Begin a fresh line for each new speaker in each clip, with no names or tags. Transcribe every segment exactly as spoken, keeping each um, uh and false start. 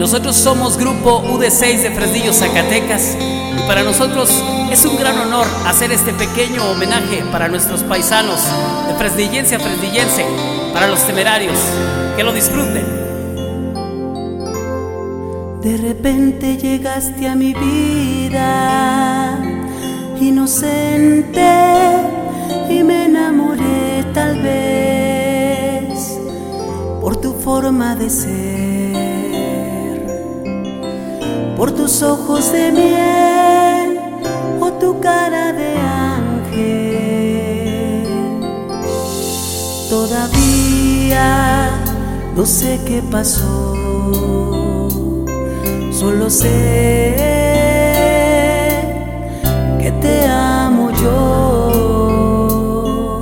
Nosotros somos Grupo U D seis de Fresnillo, Zacatecas, y para nosotros es un gran honor hacer este pequeño homenaje para nuestros paisanos, de fresnillense a fresnillense, para los Temerarios. Que lo disfruten.
De repente llegaste a mi vida, inocente, y me enamoré tal vez por tu forma de ser, por tus ojos de miel o tu cara de ángel. Todavía no sé qué pasó, solo sé que te amo yo.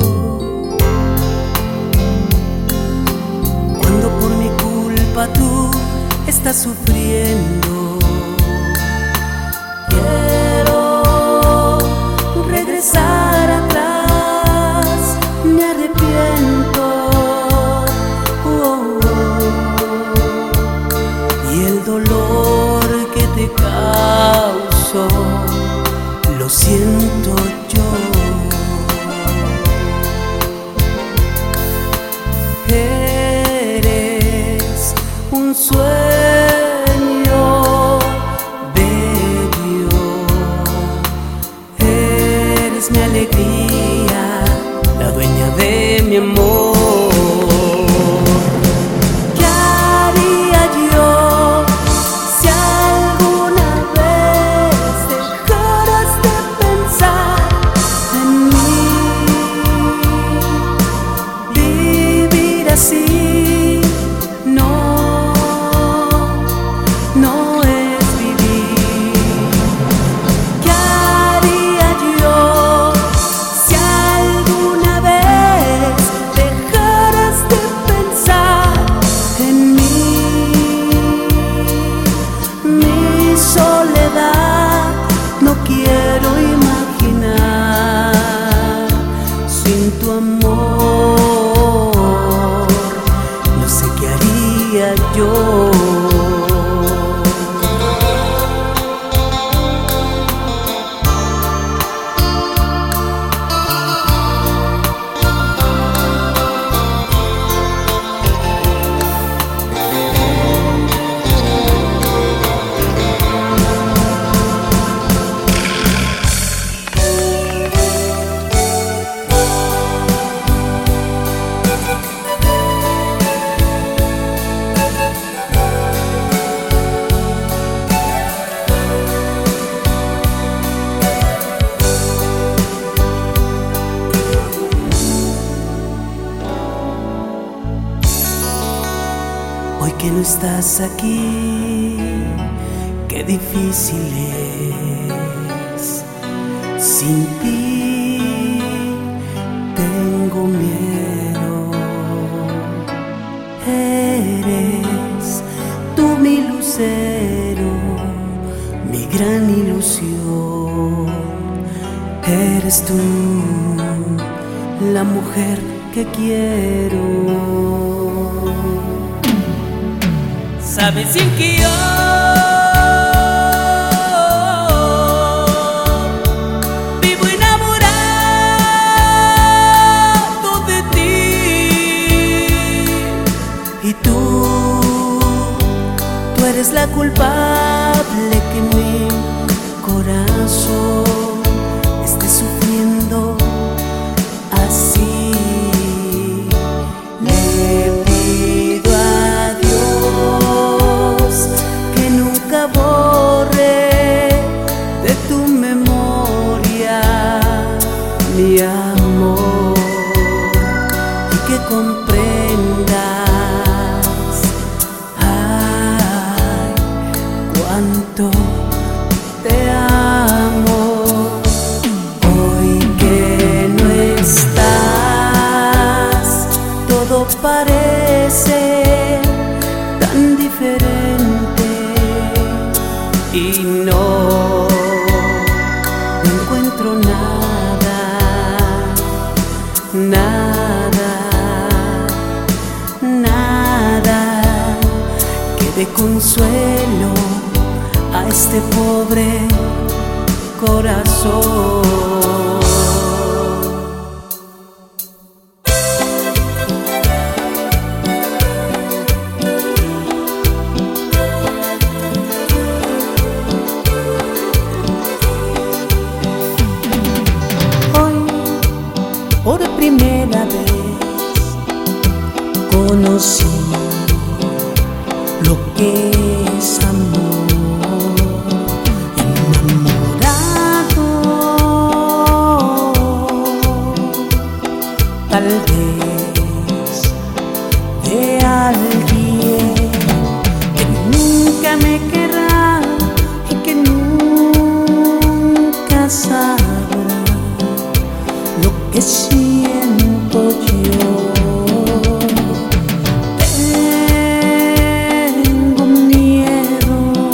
Cuando por mi culpa tú estás sufriendo, quiero regresar atrás, me arrepiento. Oh, oh. Y el dolor que te causó lo siento yo. Eres un sueño bello, eres mi alegría, la dueña de mi amor. Así no, no es vivir. ¿Qué haría yo si alguna vez dejaras de pensar en mí? Mi soledad no quiero imaginar sin tu amor. Yo hoy que no estás aquí, qué difícil es. Sin ti tengo miedo. Eres tú mi lucero, mi gran ilusión. Eres tú la mujer que quiero.
Sabes bien que yo vivo enamorado de ti,
y tú, tú eres la culpable que mi corazón esté sufriendo así. Mi amor, y que comprendas, ay, cuánto te amo. Hoy que no estás, todo parece tan diferente y no, no encuentro nada, nada, nada que de consuelo a este pobre corazón. Por primera vez conocí lo que es amor, enamorado. Tal vez de alguien que nunca me querrá y que nunca sabrá lo que siento yo. Tengo miedo,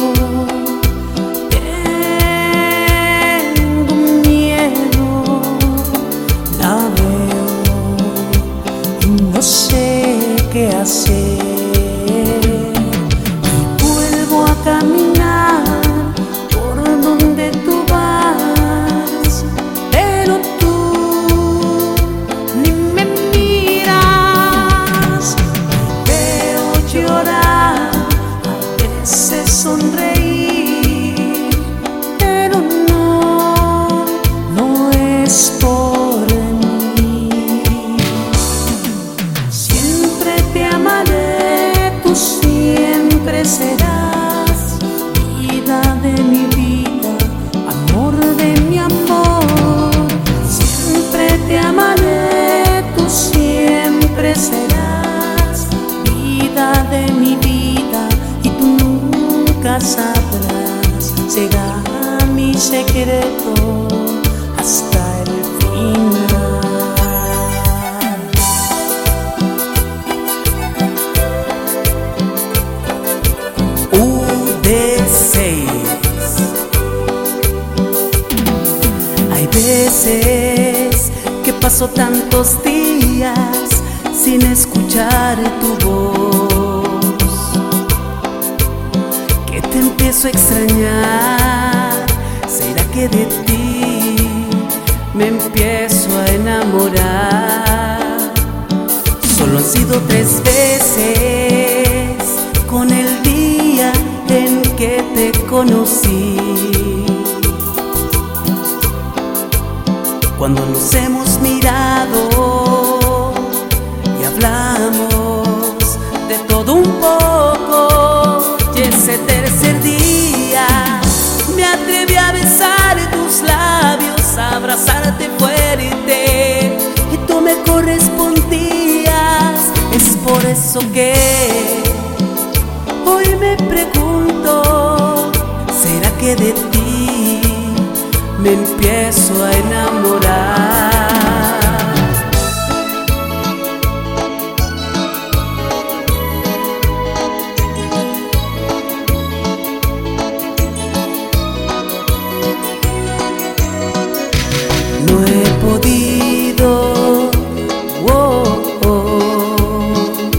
tengo miedo, la veo y no sé qué hacer, y vuelvo a caminar por donde tú vas, pero tú sonreír, pero no, no es por mí. Siempre te amaré, tú siempre serás vida de mi vida, amor de mi amor. Siempre te amaré, tú siempre serás vida de mi vida, nunca sabrás, será mi secreto hasta el final. U D seis. Hay veces que paso tantos días sin escuchar tu voz, te empiezo a extrañar. ¿Será que de ti me empiezo a enamorar? Solo han sido tres veces con el día en que te conocí, cuando nos hemos mirado y hablamos de todo un poco. Y ese tercer día me atreví a besar tus labios, a abrazarte fuerte, y tú me correspondías. Es por eso que hoy me pregunto, ¿será que de ti me empiezo a enamorar? No he podido oh, oh,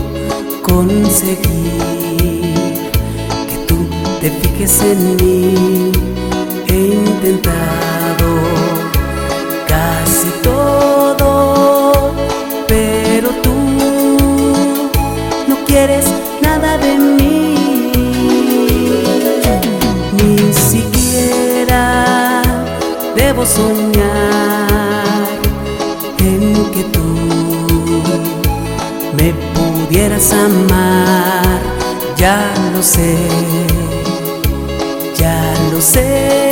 conseguir que tú te fijes en mí. He intentado casi todo, pero tú no quieres nada de mí, ni siquiera debo soñar en que tú me pudieras amar. Ya lo sé, ya lo sé.